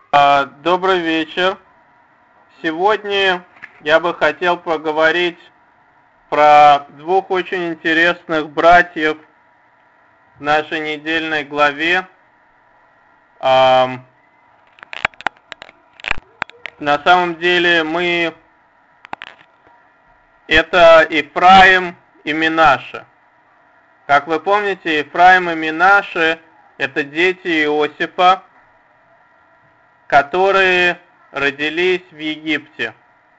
Добрый вечер. Сегодня я бы хотел поговорить про двух очень интересных братьев в нашей недельной главе. На самом деле это Ефраим и Менаше. Как вы помните, Ефраим и Менаше – это дети Иосифа, которые родились в Египте.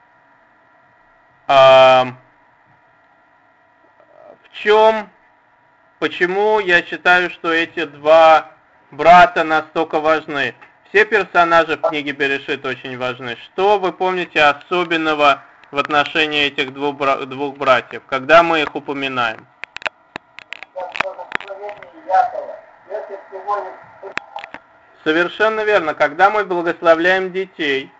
Почему я считаю, что эти два брата настолько важны? Все персонажи в книге Берешит очень важны. Что вы помните особенного в отношении этих двух братьев, когда мы их упоминаем? Совершенно верно. Когда мы благословляем детей,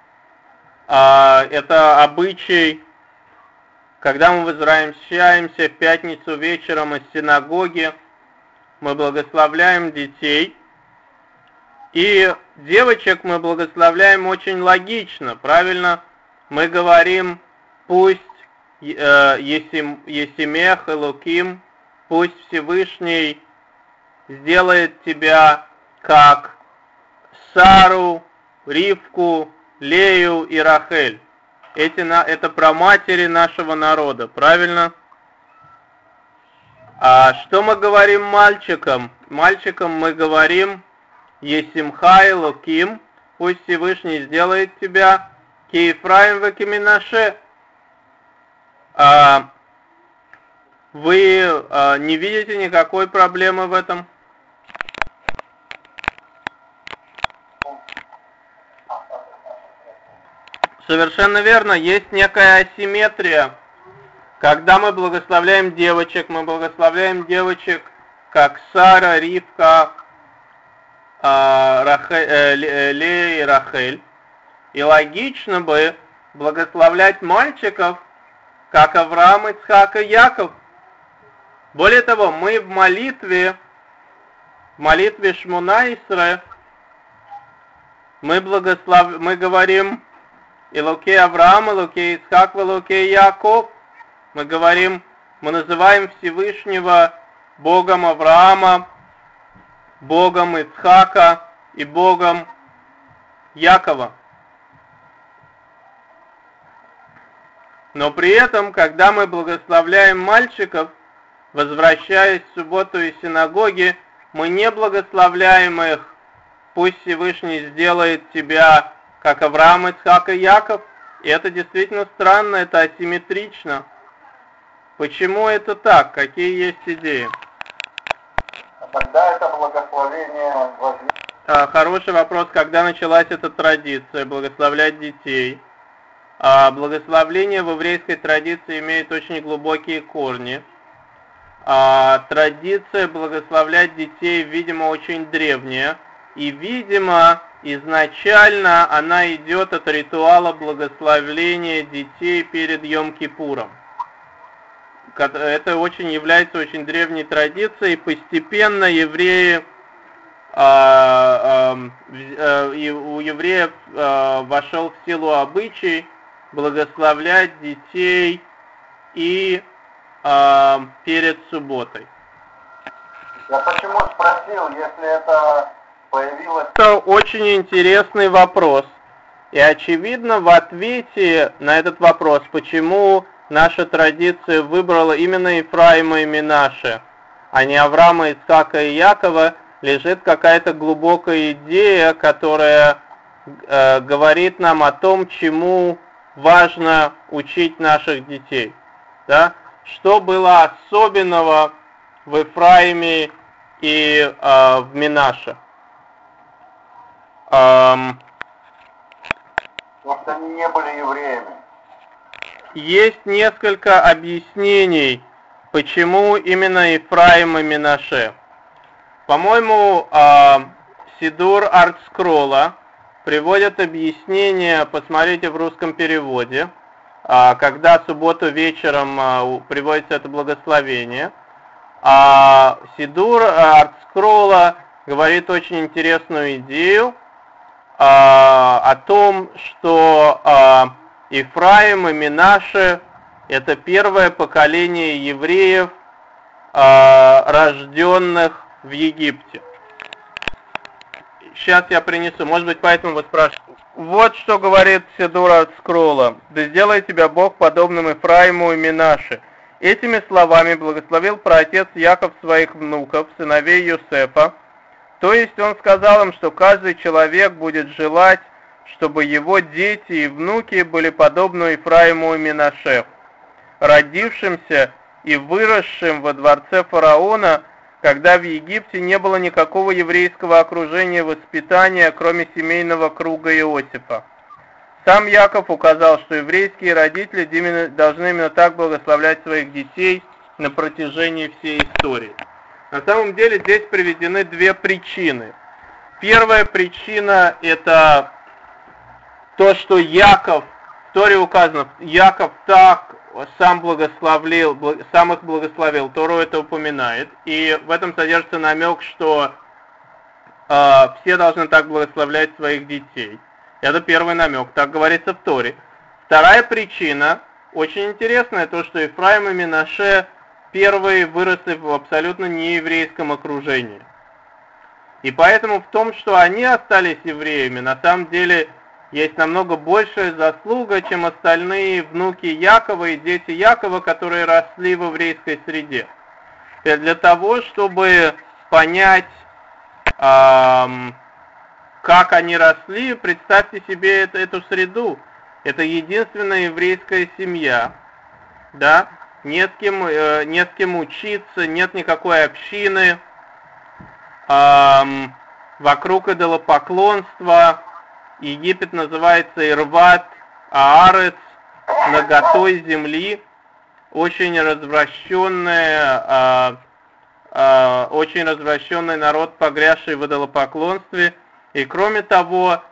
это обычай, когда мы возвращаемся в пятницу вечером из синагоги, мы благословляем детей, и девочек мы благословляем очень логично, правильно? Мы говорим, пусть Есимех Элоким, пусть Всевышний сделает тебя как Сару, Ривку, Лею и Рахель. Это про матери нашего народа, правильно? А что мы говорим мальчикам? Мальчикам мы говорим Есимха Элоким, пусть Всевышний сделает тебя ки Ефраим ве ки Менаше. Вы не видите никакой проблемы в этом? Совершенно верно, есть некая асимметрия. Когда мы благословляем девочек как Сара, Ривка, Лея и Рахель. И логично бы благословлять мальчиков, как Авраам, Ицхак и Яков. Более того, мы в молитве Шмона Исре, мы говорим Элокей Авраам, Элокей Ицхак, Элокей Яков. Мы называем Всевышнего Богом Авраама, Богом Ицхака и Богом Якова. Но при этом, когда мы благословляем мальчиков, возвращаясь в субботу из синагоги, мы не благословляем их, пусть Всевышний сделает тебя как Авраам, Ицхак и Яков. И это действительно странно, это асимметрично. Почему это так? Какие есть идеи? Когда это благословение возникло? Хороший вопрос. Когда началась эта традиция благословлять детей? Благословление в еврейской традиции имеет очень глубокие корни. Традиция благословлять детей, видимо, очень древняя. И, видимо, изначально она идет от ритуала благословления детей перед Йом-Кипуром. Это является очень древней традицией. Постепенно у евреев вошел в силу обычай благословлять детей и перед субботой. Я почему спросил, если это появилось... Это очень интересный вопрос. И очевидно, в ответе на этот вопрос, почему наша традиция выбрала именно Ефраима и Менаше, а не Авраама, Ицхака и Якова, лежит какая-то глубокая идея, которая говорит нам о том, чему важно учить наших детей. Да? Что было особенного в Ефраиме и в Менаше? Потому что они не были евреями. Есть несколько объяснений, почему именно Ефраим и Менаше. По-моему, Сидур Артскролла приводит объяснение, посмотрите в русском переводе, когда в субботу вечером приводится это благословение. Сидур Артскролла говорит очень интересную идею, о том, что Ифраим и Менаше – это первое поколение евреев, рожденных в Египте. Сейчас я принесу, может быть, поэтому вы спрашиваете. Вот что говорит Сидур от Скрола. «Да сделай тебя Бог подобным Ифраиму и Менаше». Этими словами благословил праотец Яков своих внуков, сыновей Йосефа. То есть он сказал им, что каждый человек будет желать, чтобы его дети и внуки были подобны Ифраиму и Менаше, родившимся и выросшим во дворце фараона, когда в Египте не было никакого еврейского окружения и воспитания, кроме семейного круга Иосифа. Сам Яков указал, что еврейские родители должны именно так благословлять своих детей на протяжении всей истории. На самом деле здесь приведены две причины. Первая причина – это то, что Яков, в Торе указано, Яков так сам их благословил, Тору это упоминает, и в этом содержится намек, что все должны так благословлять своих детей. Это первый намек, так говорится в Торе. Вторая причина, очень интересная, то, что Ифраим и Менаше первые выросли в абсолютно нееврейском окружении. И поэтому в том, что они остались евреями, на самом деле есть намного большая заслуга, чем остальные внуки Якова и дети Якова, которые росли в еврейской среде. Для того, чтобы понять, как они росли, представьте себе эту среду. Это единственная еврейская семья, да? Не с кем учиться, нет никакой общины, вокруг идолопоклонства. Египет называется Ирват Аарец, наготой земли, очень развращенный народ, погрязший в идолопоклонстве. И кроме того,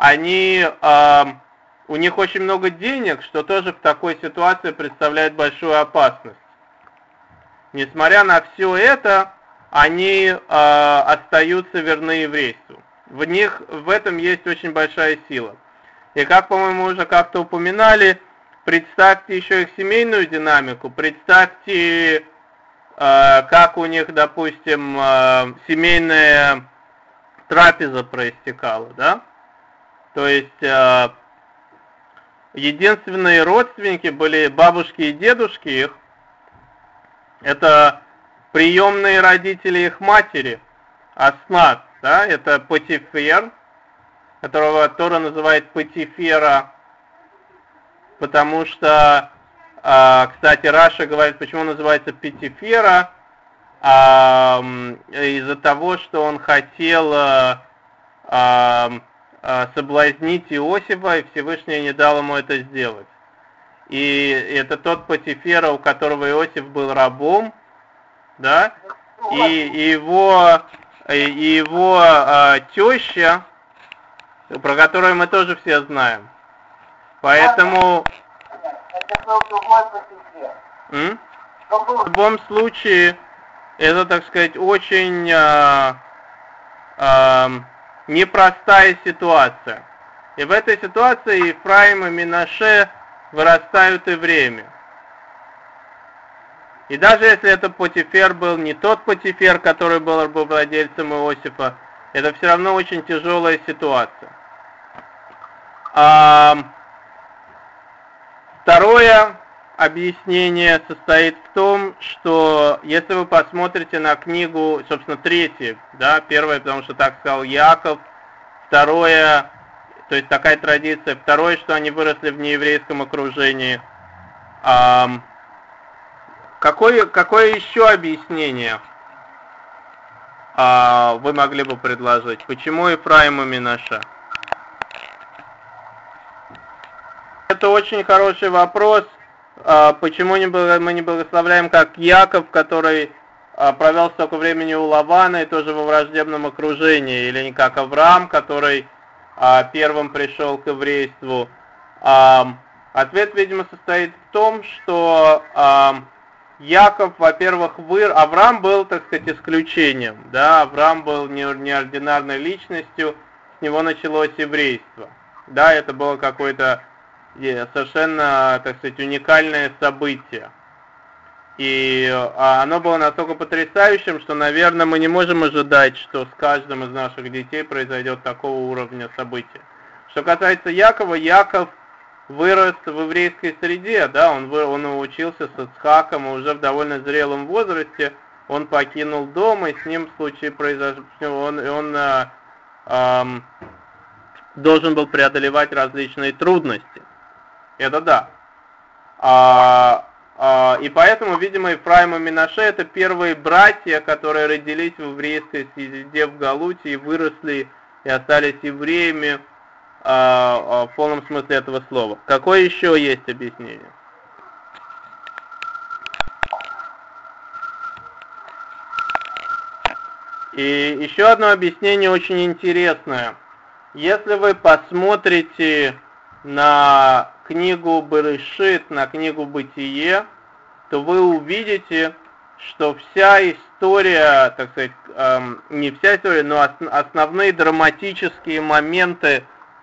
у них очень много денег, что тоже в такой ситуации представляет большую опасность. Несмотря на все это, они остаются верны еврейству. В этом есть очень большая сила. И как, по-моему, уже как-то упоминали, представьте еще их семейную динамику, представьте, как у них, допустим, семейная трапеза проистекала, да? То есть единственные родственники были бабушки и дедушки их, это приемные родители их матери, Аснат, да, это Потифер, которого Тора называет Потифера, потому что, кстати, Раша говорит, почему он называется Потифера, из-за того, что он хотел соблазнить Иосифа, и Всевышний не дал ему это сделать. И это тот Потифера, у которого Иосиф был рабом, да, и его теща, про которую мы тоже все знаем. Поэтому в любом случае это, так сказать, очень непростая ситуация. И в этой ситуации Ифраим и Менаше вырастают евреями. И даже если этот Потифер был не тот Потифер, который был рабовладельцем Иосифа, это все равно очень тяжелая ситуация. Второе объяснение состоит в том, что если вы посмотрите на книгу, собственно, третье, да, первое, потому что так сказал Яков, второе, то есть такая традиция, второе, что они выросли в нееврейском окружении. Какое еще объяснение вы могли бы предложить? Почему Ифраим и Менаше? Это очень хороший вопрос. Почему мы не благословляем как Яков, который провел столько времени у Лавана и тоже во враждебном окружении, или не как Авраам, который первым пришел к еврейству? Ответ, видимо, состоит в том, что Яков, во-первых, Авраам был, так сказать, исключением, да, Авраам был неординарной личностью, с него началось еврейство. Да, это было какое-то совершенно, так сказать, уникальное событие. И оно было настолько потрясающим, что, наверное, мы не можем ожидать, что с каждым из наших детей произойдет такого уровня события. Что касается Якова, Яков вырос в еврейской среде, да, он учился с Ицхаком, и уже в довольно зрелом возрасте он покинул дом, и с ним в случае произошло, он должен был преодолевать различные трудности. Это да. И поэтому, видимо, Ефраим и Менаше — это первые братья, которые родились в еврейской среде в Галуте и выросли и остались евреями в полном смысле этого слова. Какое еще есть объяснение? И еще одно объяснение очень интересное. Если вы посмотрите на книгу Берешит, на книгу Бытие, то вы увидите, что вся история, так сказать, не вся история, но основные драматические моменты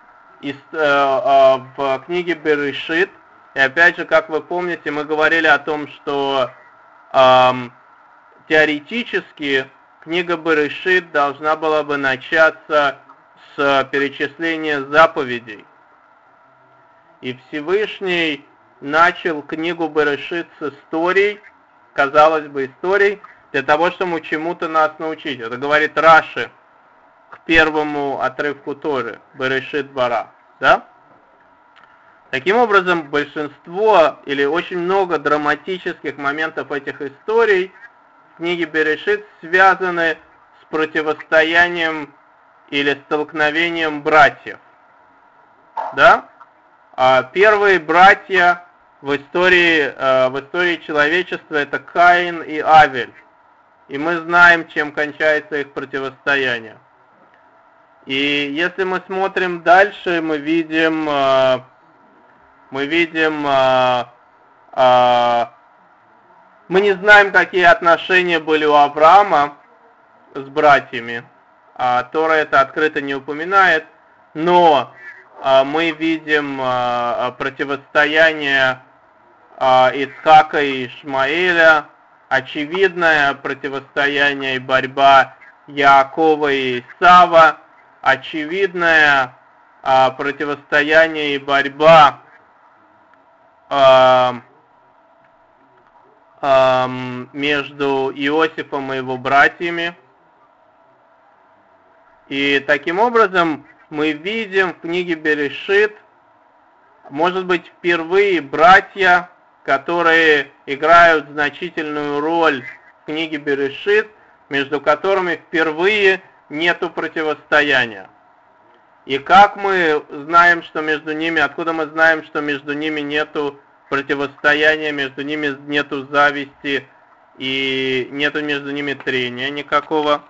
в книге Берешит, и опять же, как вы помните, мы говорили о том, что теоретически книга Берешит должна была бы начаться с перечисления заповедей. И Всевышний начал книгу Берешит с историй, казалось бы, историй, для того, чтобы чему-то нас научить. Это говорит Раши к первому отрывку Торы, Берешит Бара. Да? Таким образом, большинство или очень много драматических моментов этих историй в книге Берешит связаны с противостоянием или столкновением братьев. Да? Первые братья в истории человечества — это Каин и Авель. И мы знаем, чем кончается их противостояние. И если мы смотрим дальше, мы видим мы не знаем, какие отношения были у Авраама с братьями. Тора это открыто не упоминает, но мы видим противостояние Ицхака и Ишмаэля, очевидное противостояние и борьба Яакова и Исава, очевидное противостояние и борьба между Иосифом и его братьями. И таким образом мы видим в книге Берешит, может быть, впервые братья, которые играют значительную роль в книге Берешит, между которыми впервые нету противостояния. И как мы знаем, что между ними, откуда мы знаем, что между ними нету противостояния, между ними нету зависти и нету между ними трения никакого?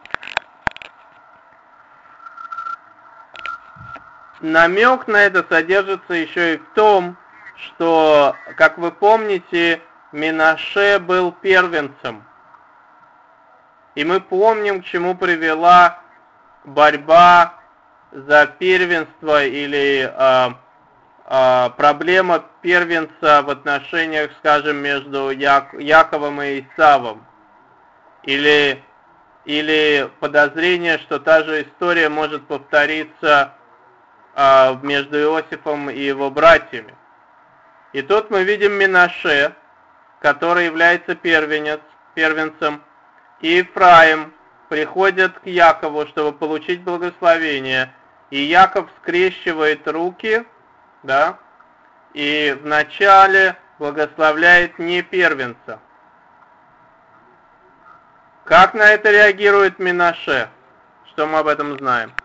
Намек на это содержится еще и в том, что, как вы помните, Менаше был первенцем. И мы помним, к чему привела борьба за первенство или проблема первенца в отношениях, скажем, между Яковом и Исавом. Или подозрение, что та же история может повториться между Иосифом и его братьями. И тут мы видим Менаше, который является первенцем, и Ефраим приходят к Якову, чтобы получить благословение, и Яков скрещивает руки, да, и вначале благословляет не первенца. Как на это реагирует Менаше? Что мы об этом знаем?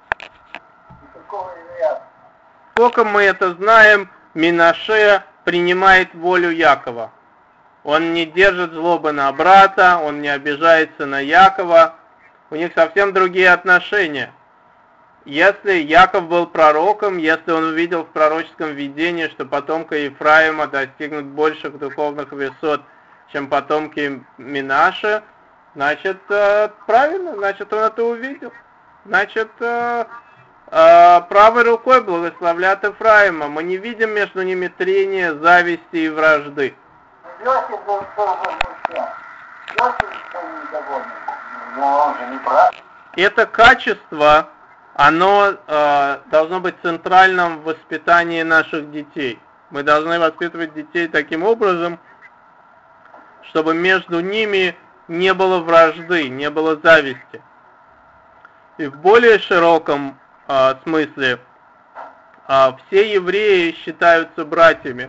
Сколько мы это знаем, Менаше принимает волю Якова. Он не держит злобы на брата, он не обижается на Якова. У них совсем другие отношения. Если Яков был пророком, если он увидел в пророческом видении, что потомки Ефраима достигнут больших духовных высот, чем потомки Менаше, значит, правильно, значит, он это увидел. Значит, правой рукой благословлят Ефраима. Мы не видим между ними трения, зависти и вражды. Иосиф был Иосиф недовольный. Но он же не прав. Это качество, оно должно быть центральным в воспитании наших детей. Мы должны воспитывать детей таким образом, чтобы между ними не было вражды, не было зависти. И в более широком смысле все евреи считаются братьями.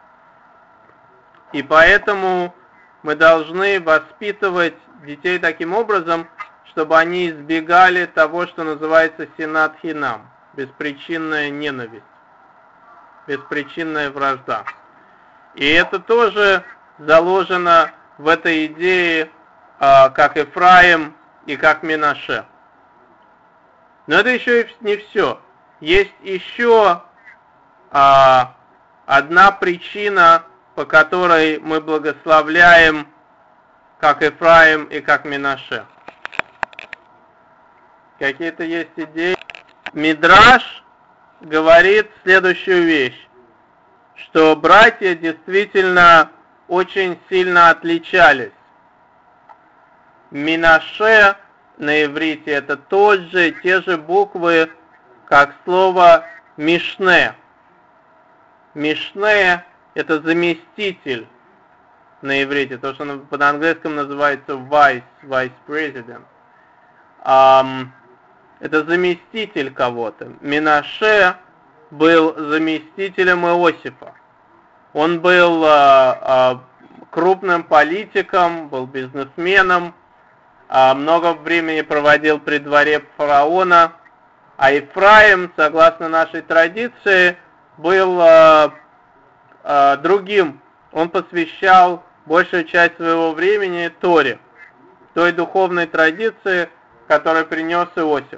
И поэтому мы должны воспитывать детей таким образом, чтобы они избегали того, что называется синат хинам, беспричинная ненависть, беспричинная вражда. И это тоже заложено в этой идее, как Ефраим и как Менаше. Но это еще не все. Есть еще одна причина, по которой мы благословляем как Ефраим и как Менаше. Какие-то есть идеи. Мидраш говорит следующую вещь, что братья действительно очень сильно отличались. Менаше на иврите это те же буквы, как слово Мишне. Мишне это заместитель на иврите, то, что по-английскому называется vice president. Это заместитель кого-то. Менаше был заместителем Иосифа. Он был крупным политиком, был бизнесменом, много времени проводил при дворе фараона, а Ефраим, согласно нашей традиции, был другим. Он посвящал большую часть своего времени Торе, той духовной традиции, которую принес Иосиф.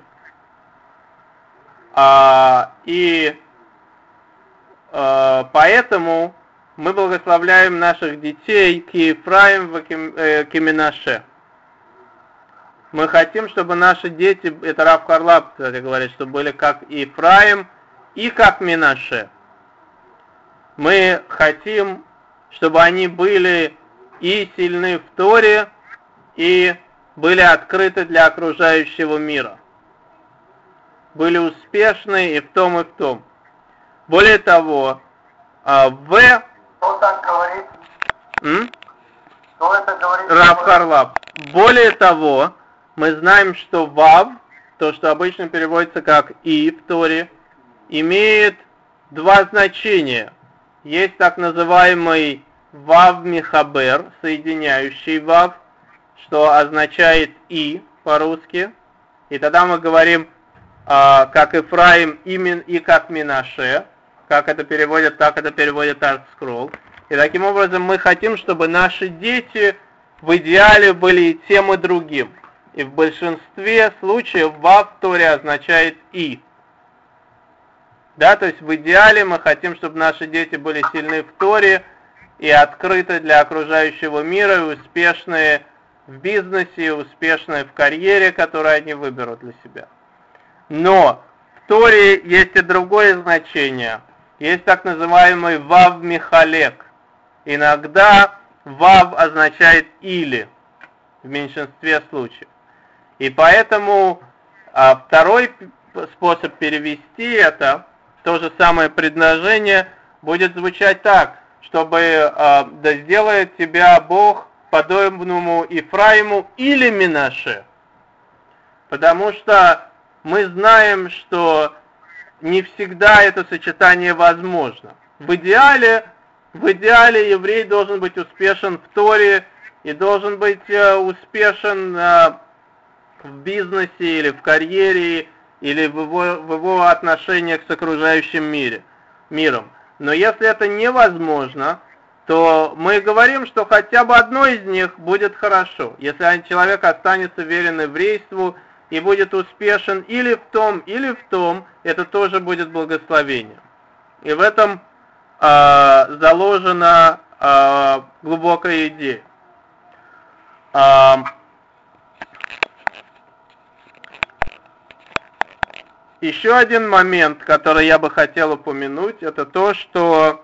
Поэтому мы благословляем наших детей к Ефраиму, к Менаше. Мы хотим, чтобы наши дети, это Рав Харлап, кстати, говорит, чтобы были как Ефраим и как Менаше. Мы хотим, чтобы они были и сильны в Торе, и были открыты для окружающего мира. Были успешны и в том, и в том. Более того, Кто так говорит? Кто это говорит? Рав Харлап. Более того, мы знаем, что Вав, то, что обычно переводится как И в Торе, имеет два значения. Есть так называемый Вав Михабер, соединяющий Вав, что означает И по-русски. И тогда мы говорим, как Ефраим и как Менаше, как это переводят, так это переводит ArtScroll. И таким образом мы хотим, чтобы наши дети в идеале были и тем, и другим. И в большинстве случаев Вав в Торе означает И. Да, то есть в идеале мы хотим, чтобы наши дети были сильны в Торе и открыты для окружающего мира, и успешные в бизнесе, и успешные в карьере, которую они выберут для себя. Но в Торе есть и другое значение. Есть так называемый Вав Михалек. Иногда Вав означает или, в меньшинстве случаев. И поэтому второй способ перевести это, то же самое предложение, будет звучать так, чтобы да сделает тебя Бог подобному Ефраиму или Менаше. Потому что мы знаем, что не всегда это сочетание возможно. В идеале еврей должен быть успешен в Торе и должен быть успешен в бизнесе или в карьере, или в его отношениях с окружающим миром. Но если это невозможно, то мы говорим, что хотя бы одно из них будет хорошо. Если человек останется верен еврейству и будет успешен или в том, это тоже будет благословение. И в этом заложена глубокая идея. Еще один момент, который я бы хотел упомянуть, это то, что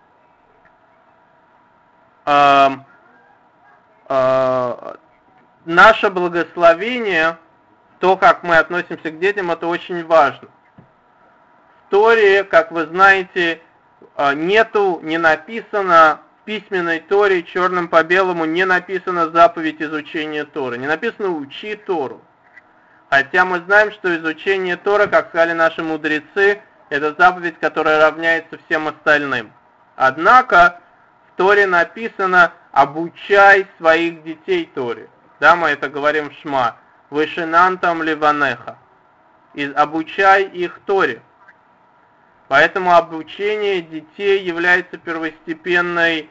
наше благословение, то, как мы относимся к детям, это очень важно. В Торе, как вы знаете, не написано в письменной Торе, черным по белому, не написано заповедь изучения Торы, не написано «учи Тору». Хотя мы знаем, что изучение Тора, как сказали наши мудрецы, это заповедь, которая равняется всем остальным. Однако в Торе написано «обучай своих детей Торе». Да, мы это говорим в Шма. «Вышинантам ливанеха». И обучай их Торе. Поэтому обучение детей является первостепенным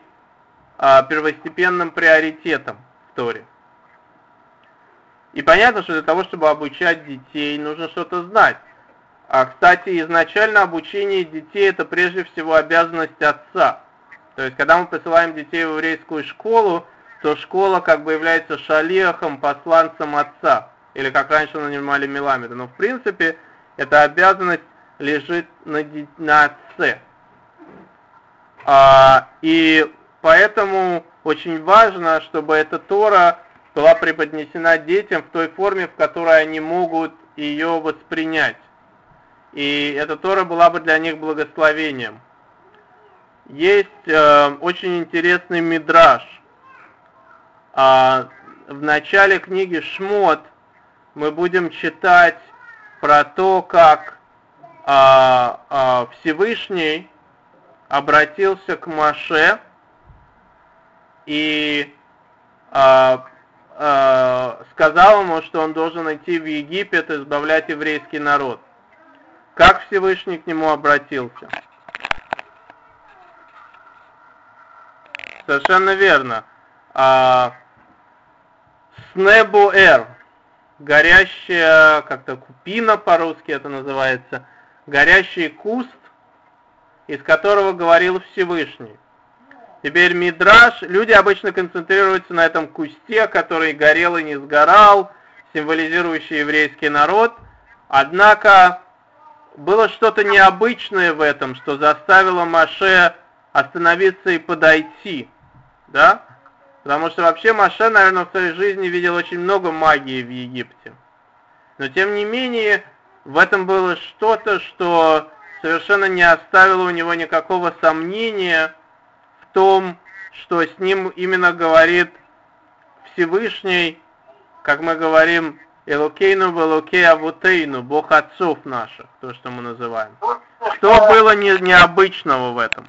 приоритетом в Торе. И понятно, что для того, чтобы обучать детей, нужно что-то знать. Кстати, изначально обучение детей это прежде всего обязанность отца. То есть, когда мы посылаем детей в еврейскую школу, то школа как бы является шалиахом, посланцем отца. Или как раньше нанимали меламеда. Но в принципе, эта обязанность лежит на отце. И поэтому очень важно, чтобы эта Тора была преподнесена детям в той форме, в которой они могут ее воспринять. И эта Тора была бы для них благословением. Есть очень интересный мидраш. В начале книги Шмот мы будем читать про то, как Всевышний обратился к Моше и сказал ему, что он должен идти в Египет и избавлять еврейский народ. Как Всевышний к нему обратился? Совершенно верно. Снебуэр, горящая, как-то купина по-русски это называется, горящий куст, из которого говорил Всевышний. Теперь мидраш, люди обычно концентрируются на этом кусте, который горел и не сгорал, символизирующий еврейский народ. Однако было что-то необычное в этом, что заставило Моше остановиться и подойти. Да? Потому что вообще Моше, наверное, в своей жизни видел очень много магии в Египте. Но тем не менее, в этом было что-то, что совершенно не оставило у него никакого сомнения в том, что с ним именно говорит Всевышний, как мы говорим, Элокейну велокей авутейну, Бог отцов наших, то, что мы называем. Что было необычного в этом?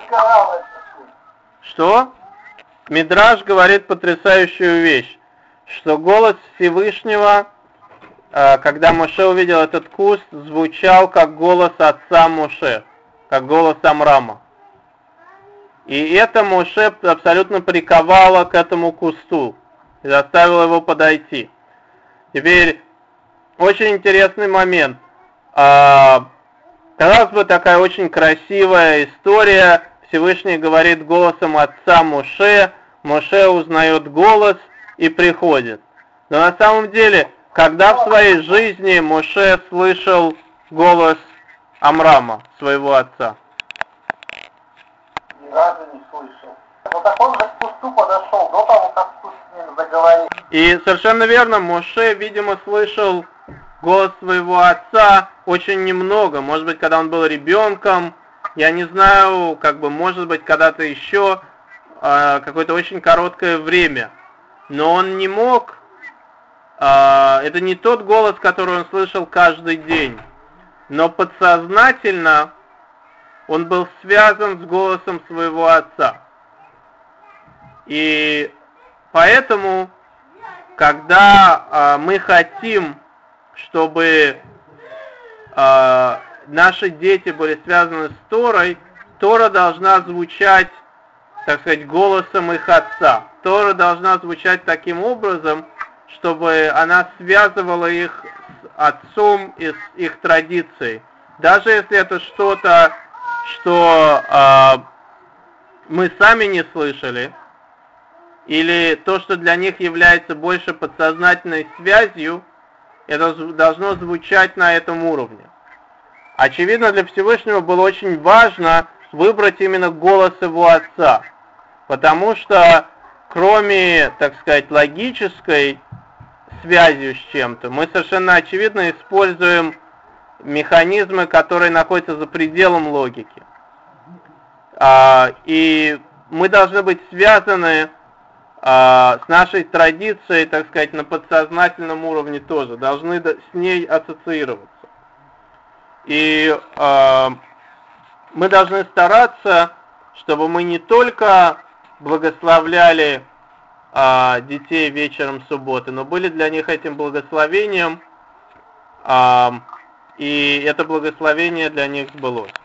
Что? Мидраш говорит потрясающую вещь, что голос Всевышнего, когда Моше увидел этот куст, звучал как голос отца Моше, как голос Амрама. И это Моше абсолютно приковало к этому кусту и заставило его подойти. Теперь, очень интересный момент. Казалось бы, такая очень красивая история. Всевышний говорит голосом отца Моше, Моше узнает голос и приходит. Но на самом деле, когда в своей жизни Моше слышал голос Амрама, своего отца? Ни разу не слышал. Но так он же к кусту подошел до того, как куст с ним заговорил. И совершенно верно, Моше, видимо, слышал голос своего отца очень немного. Может быть, когда он был ребенком, я не знаю, может быть, когда-то еще, какое-то очень короткое время. Но он не мог, это не тот голос, который он слышал каждый день. Но подсознательно он был связан с голосом своего отца. И поэтому, когда мы хотим, чтобы наши дети были связаны с Торой, Тора должна звучать, так сказать, голосом их отца. Тора должна звучать таким образом, чтобы она связывала их с отцом и с их традицией. Даже если это что-то, что мы сами не слышали, или то, что для них является больше подсознательной связью, это должно звучать на этом уровне. Очевидно, для Всевышнего было очень важно выбрать именно голос его отца, потому что кроме, так сказать, логической связью с чем-то, мы совершенно очевидно используем механизмы, которые находятся за пределом логики. И мы должны быть связаны с нашей традицией, так сказать, на подсознательном уровне тоже, должны с ней ассоциироваться. И мы должны стараться, чтобы мы не только благословляли детей вечером субботы, но были для них этим благословением, и это благословение для них сбылось.